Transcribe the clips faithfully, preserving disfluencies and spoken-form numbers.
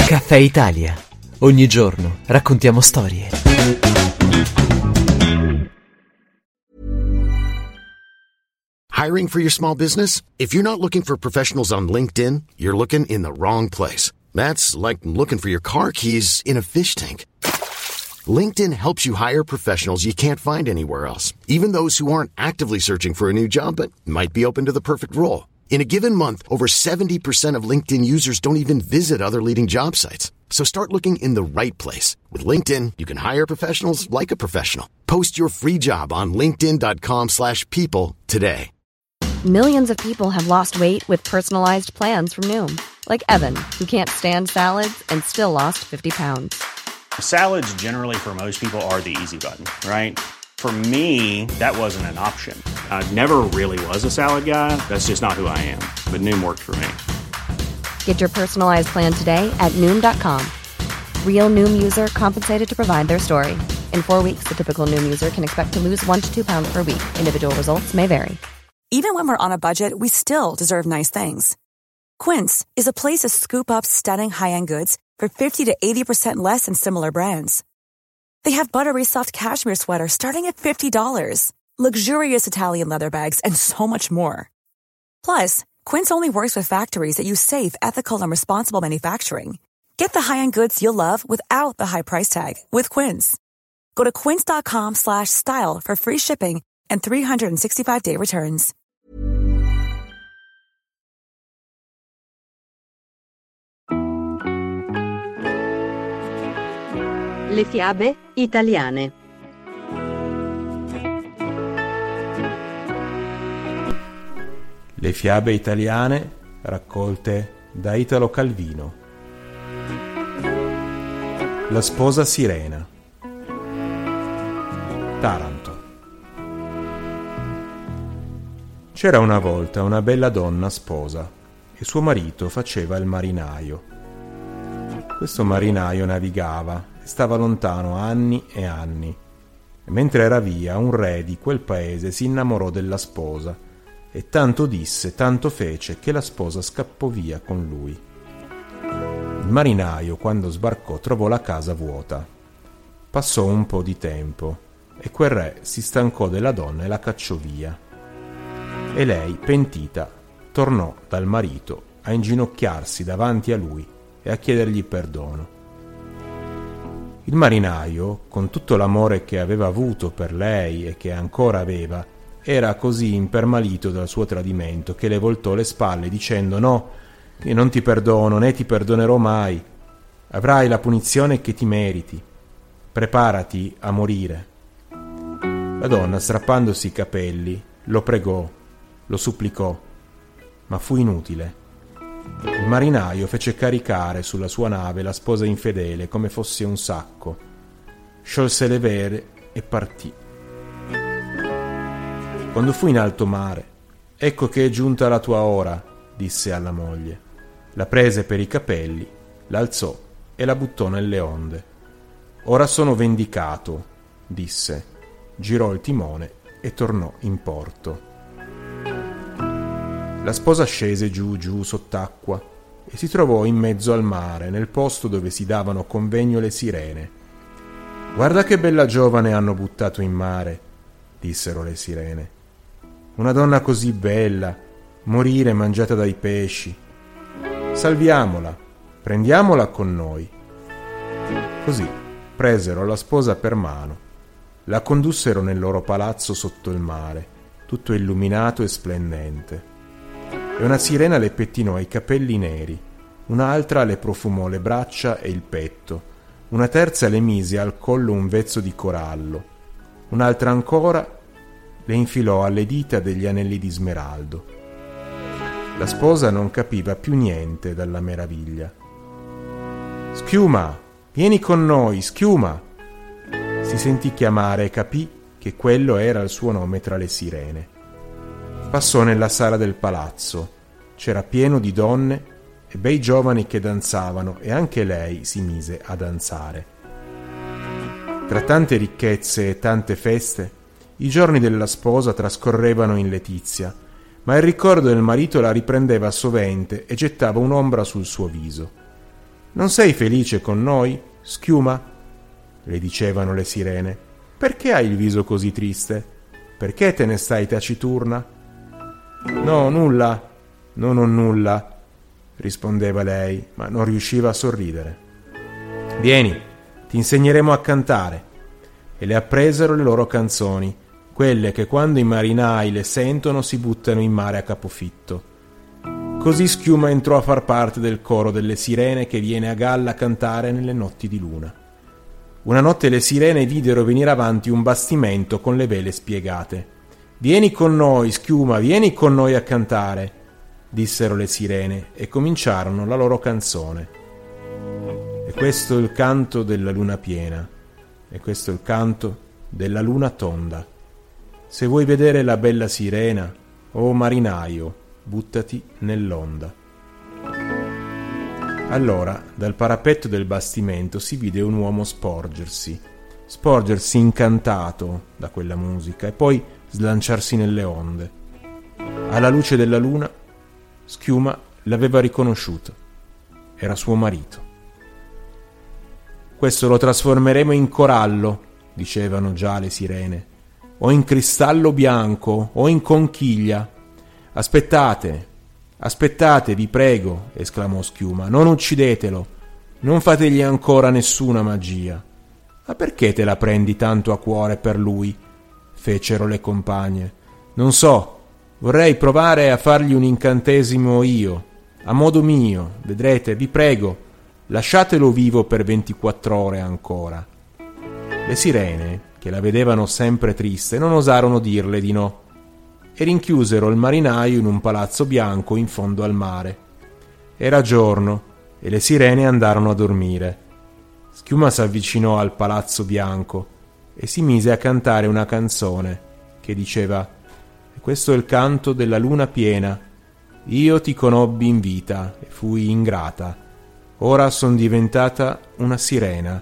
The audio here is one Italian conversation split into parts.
Caffè Italia. Ogni giorno raccontiamo storie. Hiring for your small business? If you're not looking for professionals on LinkedIn, you're looking in the wrong place. That's like looking for your car keys in a fish tank. LinkedIn helps you hire professionals you can't find anywhere else, even those who aren't actively searching for a new job but might be open to the perfect role. In a given month, over seventy percent of LinkedIn users don't even visit other leading job sites. So start looking in the right place. With LinkedIn, you can hire professionals like a professional. Post your free job on linkedin.com slash people today. Millions of people have lost weight with personalized plans from Noom. Like Evan, who can't stand salads and still lost fifty pounds. Salads generally for most people are the easy button, right? For me, that wasn't an option. I never really was a salad guy. That's just not who I am. But Noom worked for me. Get your personalized plan today at Noom dot com. Real Noom user compensated to provide their story. In four weeks, the typical Noom user can expect to lose one to two pounds per week. Individual results may vary. Even when we're on a budget, we still deserve nice things. Quince is a place to scoop up stunning high-end goods for fifty to eighty percent less than similar brands. They have buttery soft cashmere sweaters starting at fifty dollars, luxurious Italian leather bags, and so much more. Plus, Quince only works with factories that use safe, ethical, and responsible manufacturing. Get the high-end goods you'll love without the high price tag with Quince. Go to quince.com slash style for free shipping and three sixty-five day returns. Le fiabe italiane. Le fiabe italiane raccolte da Italo Calvino. La sposa sirena. Taranto. C'era una volta una bella donna sposa e suo marito faceva il marinaio. Questo marinaio navigava e stava lontano anni e anni, e mentre era via un re di quel paese si innamorò della sposa e tanto disse, tanto fece che la sposa scappò via con lui. Il marinaio, quando sbarcò, trovò la casa vuota. Passò un po' di tempo e quel re si stancò della donna e la cacciò via. E lei, pentita, tornò dal marito a inginocchiarsi davanti a lui e a chiedergli perdono. Il marinaio, con tutto l'amore che aveva avuto per lei e che ancora aveva, era così impermalito dal suo tradimento che le voltò le spalle dicendo: «No, che non ti perdono, né ti perdonerò mai. Avrai la punizione che ti meriti. Preparati a morire». La donna, strappandosi i capelli, lo pregò, lo supplicò, ma fu inutile. Il marinaio fece caricare sulla sua nave la sposa infedele come fosse un sacco, sciolse le vele e partì. Quando fu in alto mare, «Ecco che è giunta la tua ora», disse alla moglie. La prese per i capelli, l'alzò e la buttò nelle onde. «Ora sono vendicato», disse, girò il timone e tornò in porto. La sposa scese giù giù sott'acqua e si trovò in mezzo al mare, nel posto dove si davano convegno le sirene. «Guarda che bella giovane hanno buttato in mare», dissero le sirene. «Una donna così bella, morire mangiata dai pesci. Salviamola, prendiamola con noi». Così presero la sposa per mano, la condussero nel loro palazzo sotto il mare, tutto illuminato e splendente. E una sirena le pettinò i capelli neri, un'altra le profumò le braccia e il petto, una terza le mise al collo un vezzo di corallo, un'altra ancora le infilò alle dita degli anelli di smeraldo. La sposa non capiva più niente dalla meraviglia. «Schiuma, vieni con noi, Schiuma!» Si sentì chiamare e capì che quello era il suo nome tra le sirene. Passò nella sala del palazzo. C'era pieno di donne e bei giovani che danzavano e anche lei si mise a danzare. Tra tante ricchezze e tante feste, i giorni della sposa trascorrevano in letizia, ma il ricordo del marito la riprendeva sovente e gettava un'ombra sul suo viso. Non sei felice con noi, Schiuma? Le dicevano le sirene. Perché hai il viso così triste? Perché te ne stai taciturna? No, nulla, non ho nulla, rispondeva lei, ma non riusciva a sorridere. Vieni, ti insegneremo a cantare. E le appresero le loro canzoni, quelle che quando i marinai le sentono si buttano in mare a capofitto. Così Schiuma entrò a far parte del coro delle sirene che viene a galla a cantare nelle notti di luna. Una notte le sirene videro venire avanti un bastimento con le vele spiegate. «Vieni con noi, Schiuma, vieni con noi a cantare», dissero le sirene e cominciarono la loro canzone. E questo è il canto della luna piena, e questo è il canto della luna tonda. Se vuoi vedere la bella sirena, o marinaio, buttati nell'onda. Allora, dal parapetto del bastimento si vide un uomo sporgersi, sporgersi incantato da quella musica e poi slanciarsi nelle onde. Alla luce della luna, Schiuma l'aveva riconosciuto. Era suo marito. Questo lo trasformeremo in corallo, dicevano già le sirene, o in cristallo bianco, o in conchiglia. Aspettate, aspettate, vi prego, esclamò Schiuma, non uccidetelo, non fategli ancora nessuna magia. Ma perché te la prendi tanto a cuore per lui? Fecero le compagne. Non so, vorrei provare a fargli un incantesimo io, a modo mio, vedrete, vi prego, lasciatelo vivo per ventiquattro ore ancora. Le sirene, che la vedevano sempre triste, non osarono dirle di no e rinchiusero il marinaio in un palazzo bianco in fondo al mare. Era giorno e le sirene andarono a dormire. Schiuma s'avvicinò al palazzo bianco e si mise a cantare una canzone che diceva: «Questo è il canto della luna piena. Io ti conobbi in vita e fui ingrata. Ora son diventata una sirena».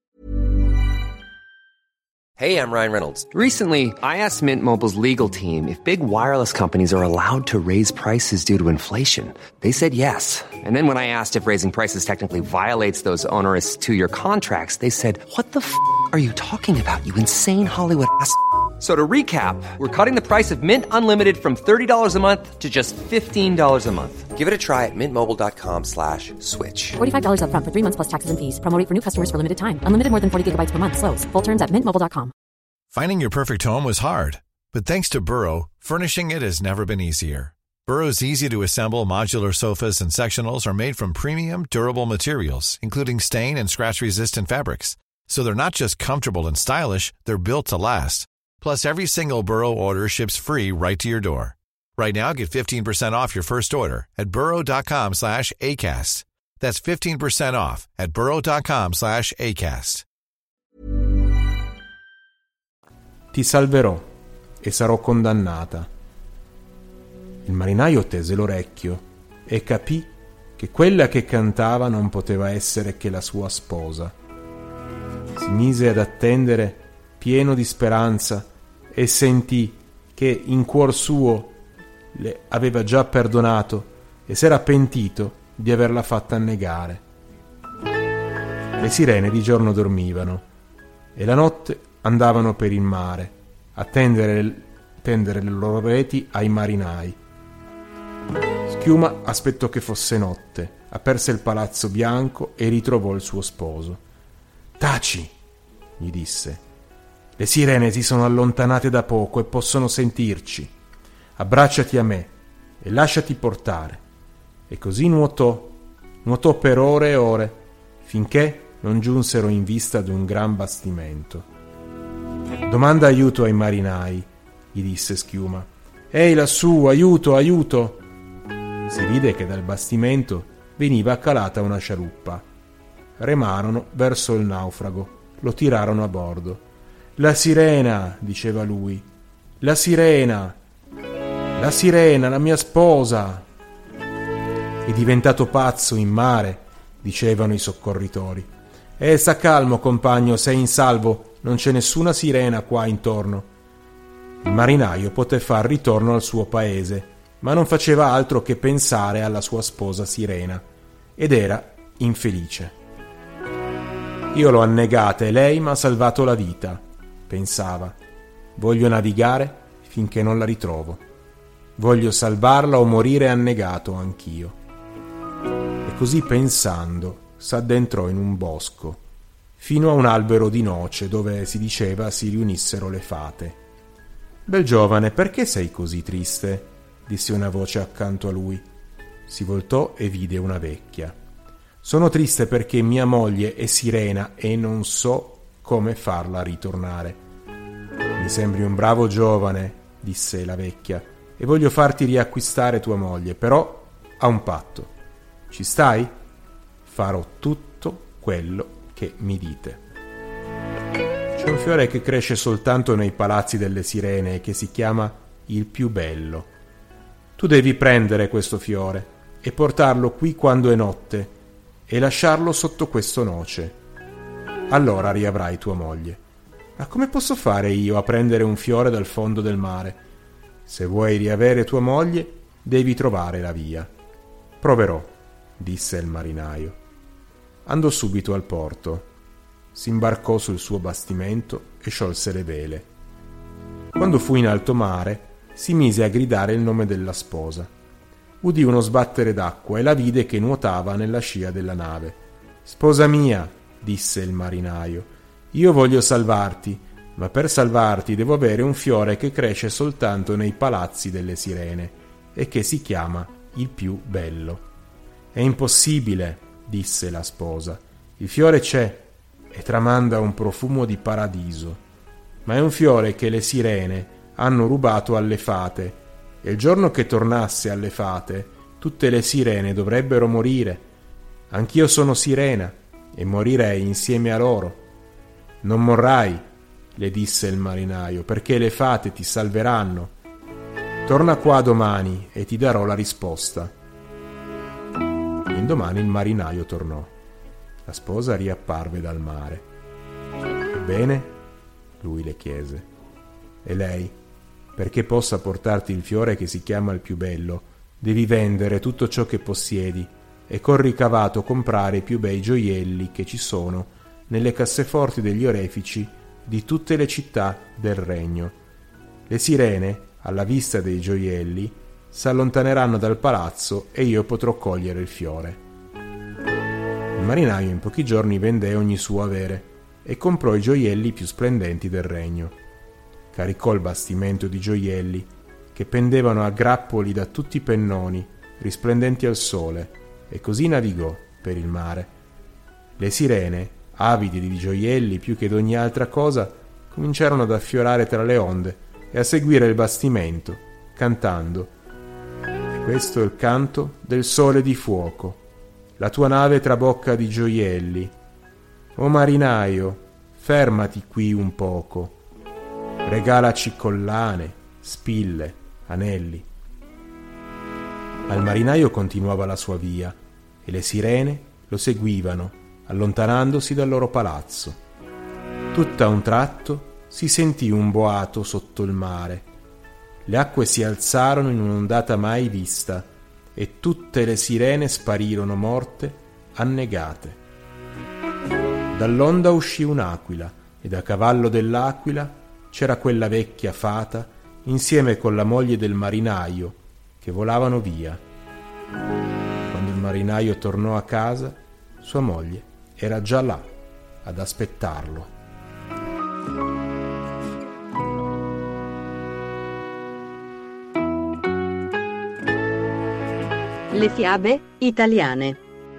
Hey, I'm Ryan Reynolds. Recently, I asked Mint Mobile's legal team if big wireless companies are allowed to raise prices due to inflation. They said yes. And then when I asked if raising prices technically violates those onerous two-year contracts, they said, "What the f*** are you talking about, you insane Hollywood ass?" So to recap, we're cutting the price of Mint Unlimited from thirty dollars a month to just fifteen dollars a month. Give it a try at mintmobile.com slash switch. forty-five dollars up front for three months plus taxes and fees. Promo rate for new customers for limited time. Unlimited more than forty gigabytes per month. Slows full terms at mint mobile dot com. Finding your perfect home was hard, but thanks to Burrow, furnishing it has never been easier. Burrow's easy-to-assemble modular sofas and sectionals are made from premium, durable materials, including stain and scratch-resistant fabrics. So they're not just comfortable and stylish, they're built to last. Plus, every single Burrow order ships free right to your door. Right now, get fifteen percent off your first order at burrow.com slash ACAST. That's fifteen percent off at burrow.com slash ACAST. Ti salverò e sarò condannata. Il marinaio tese l'orecchio e capì che quella che cantava non poteva essere che la sua sposa. Si mise ad attendere pieno di speranza e sentì che in cuor suo le aveva già perdonato e s'era pentito di averla fatta annegare. Le sirene di giorno dormivano e la notte andavano per il mare a tendere, tendere le loro reti ai marinai. Schiuma aspettò che fosse notte, aperse il palazzo bianco e ritrovò il suo sposo. «Taci!» gli disse. «Le sirene si sono allontanate da poco e possono sentirci. Abbracciati a me e lasciati portare». E così nuotò, nuotò per ore e ore, finché non giunsero in vista di un gran bastimento. «Domanda aiuto ai marinai», gli disse Schiuma. «Ehi, lassù, aiuto, aiuto!» Si vide che dal bastimento veniva calata una scialuppa. Remarono verso il naufrago, lo tirarono a bordo. «La sirena», diceva lui, «la sirena, la sirena, la mia sposa!» «È diventato pazzo in mare», dicevano i soccorritori. «Eh, sta calmo, compagno, sei in salvo, non c'è nessuna sirena qua intorno». Il marinaio poté far ritorno al suo paese, ma non faceva altro che pensare alla sua sposa sirena, ed era infelice. Io l'ho annegata e lei m'ha salvato la vita, pensava. Voglio navigare finché non la ritrovo. Voglio salvarla o morire annegato anch'io. E così pensando s'addentrò in un bosco, fino a un albero di noce dove si diceva si riunissero le fate. «Bel giovane, perché sei così triste?» disse una voce accanto a lui. Si voltò e vide una vecchia. «Sono triste perché mia moglie è sirena e non so come farla ritornare». «Mi sembri un bravo giovane», disse la vecchia, «e voglio farti riacquistare tua moglie, però a un patto. Ci stai? Farò tutto quello che mi dite». C'è un fiore che cresce soltanto nei palazzi delle sirene e che si chiama il più bello. Tu devi prendere questo fiore e portarlo qui quando è notte e lasciarlo sotto questo noce. Allora riavrai tua moglie. Ma come posso fare io a prendere un fiore dal fondo del mare? Se vuoi riavere tua moglie, devi trovare la via. Proverò, disse il marinaio. Andò subito al porto, si imbarcò sul suo bastimento e sciolse le vele. Quando fu in alto mare, si mise a gridare il nome della sposa. Udì uno sbattere d'acqua e la vide che nuotava nella scia della nave. «Sposa mia», disse il marinaio, «io voglio salvarti, ma per salvarti devo avere un fiore che cresce soltanto nei palazzi delle sirene e che si chiama il più bello». «È impossibile», disse la sposa, «il fiore c'è e tramanda un profumo di paradiso, ma è un fiore che le sirene hanno rubato alle fate, e il giorno che tornasse alle fate tutte le sirene dovrebbero morire. Anch'io sono sirena e morirei insieme a loro». «Non morrai», le disse il marinaio, «perché le fate ti salveranno. Torna qua domani e ti darò la risposta». L'indomani il marinaio tornò. La sposa riapparve dal mare. «Ebbene?» lui le chiese. «E lei? Perché possa portarti il fiore che si chiama il più bello, devi vendere tutto ciò che possiedi e col ricavato comprare i più bei gioielli che ci sono nelle casseforti degli orefici di tutte le città del regno. Le sirene, alla vista dei gioielli, s'allontaneranno dal palazzo e io potrò cogliere il fiore». Il marinaio in pochi giorni vende ogni suo avere e comprò i gioielli più splendenti del regno. Caricò il bastimento di gioielli che pendevano a grappoli da tutti i pennoni risplendenti al sole e così navigò per il mare. Le sirene, avide di gioielli più che d'ogni altra cosa, cominciarono ad affiorare tra le onde e a seguire il bastimento, cantando: «E questo è il canto del sole di fuoco, la tua nave trabocca di gioielli. O marinaio, fermati qui un poco, regalaci collane, spille, anelli». Al marinaio continuava la sua via e le sirene lo seguivano, allontanandosi dal loro palazzo. Tutt'a un tratto si sentì un boato sotto il mare. Le acque si alzarono in un'ondata mai vista e tutte le sirene sparirono morte, annegate. Dall'onda uscì un'aquila ed a cavallo dell'aquila c'era quella vecchia fata insieme con la moglie del marinaio che volavano via. Quando il marinaio tornò a casa, sua moglie era già là ad aspettarlo. Le fiabe italiane.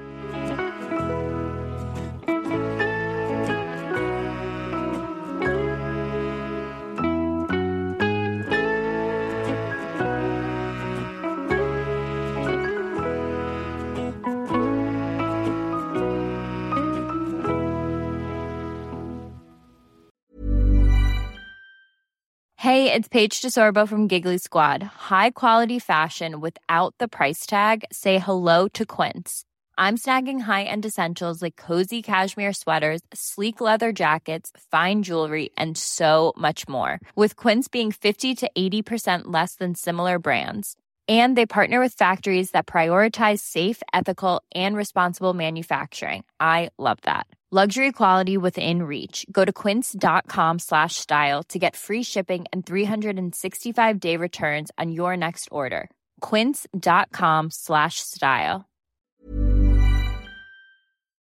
Hey, it's Paige DeSorbo from Giggly Squad. High quality fashion without the price tag. Say hello to Quince. I'm snagging high-end essentials like cozy cashmere sweaters, sleek leather jackets, fine jewelry, and so much more. With Quince being fifty to eighty percent less than similar brands. And they partner with factories that prioritize safe, ethical, and responsible manufacturing. I love that. Luxury quality within reach. Go to quince.com slash style to get free shipping and three sixty-five day returns on your next order. Quince.com slash style.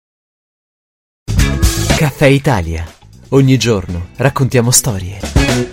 Caffè Italia. Ogni giorno raccontiamo storie.